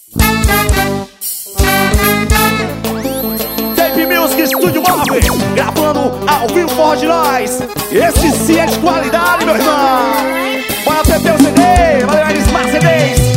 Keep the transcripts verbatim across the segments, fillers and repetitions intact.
Tape Music Studio Móvel, gravando ao vivo for de nós. Esse sim é de qualidade, meu irmão. Bora P P o C D, valeu aí, Smart C Ds.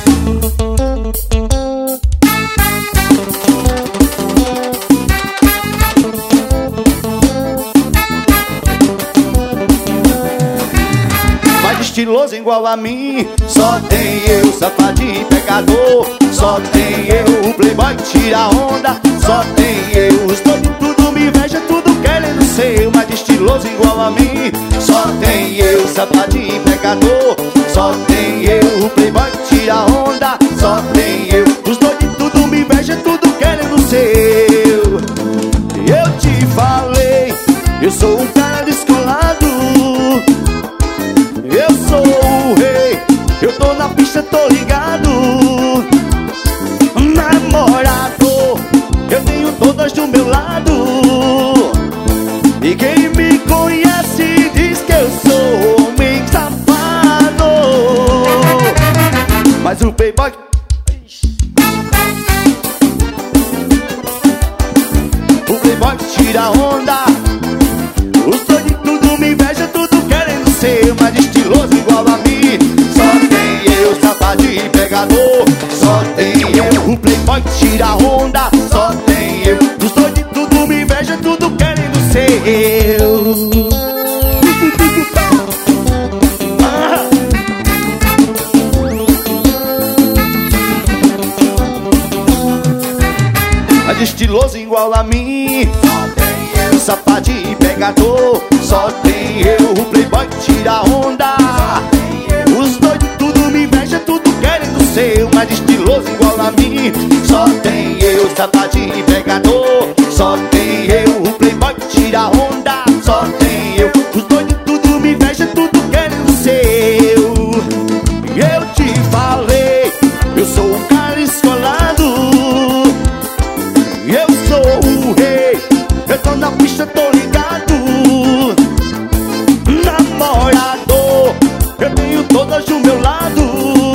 Estiloso igual a mim, só tem eu, safadinho pecador. Só tem eu, o playboy que tira onda. Só tem eu, os dois tudo me inveja, tudo querendo ser mais estiloso igual a mim. Só tem eu, safadinho pecador. Só tem eu, o playboy que tira onda. Só tem eu, os dois tudo me inveja, tudo querendo ser eu. Eu te falei, eu sou um cara descolado. Eu sou o rei, eu tô na pista, tô ligado. Namorado, eu tenho todas do meu lado. E quem me conhece diz que eu sou homem safado. Mas o playboy, o playboy tira onda. Os dois de tudo me inveja, tudo querendo ser mais estiloso igual a mim. Só tem eu, safadinho pegador. Só tem eu, o playboy que tira onda. Só tem eu, os dois de tudo me inveja, tudo querendo ser eu. Ah. Mais estiloso igual a mim. Safadinho pegador. Só tem eu, o playboy que tira onda. Os doidos tudo me inveja, tudo querendo ser mais estiloso igual a mim. Só tem eu, safadinho pegador. Só tem eu, o playboy que tira onda. Só tem eu, os doidos tudo me inveja, tudo querendo ser eu. Eu te falei, eu sou um cara escolado. Eu sou o rei, eu tô na pista, tô ligado. Namorado, eu tenho todas do meu lado.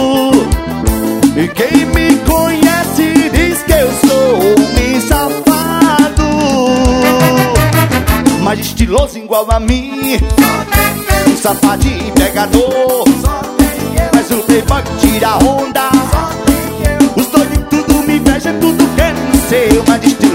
E quem me conhece diz que eu sou homem safado. Mas estiloso igual a mim. Um safadinho pegador. Mas o playboy que tira onda. Os dois de tudo me inveja, tudo querendo ser mais estiloso.